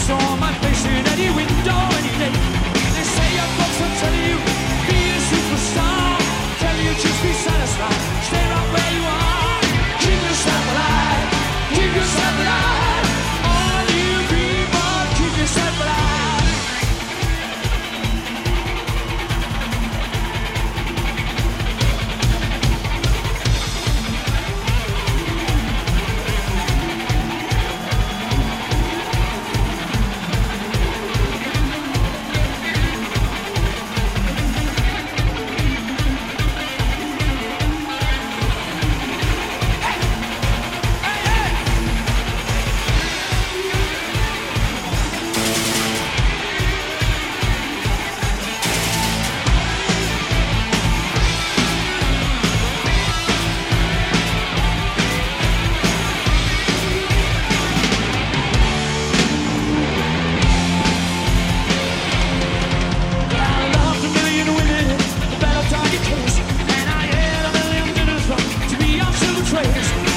saw my face in any window any day. They say your books will tell you, be a superstar. Tell you just be satisfied, stay right where you are. Keep yourself alive, keep yourself alive. All you people, keep yourself alive. Trace.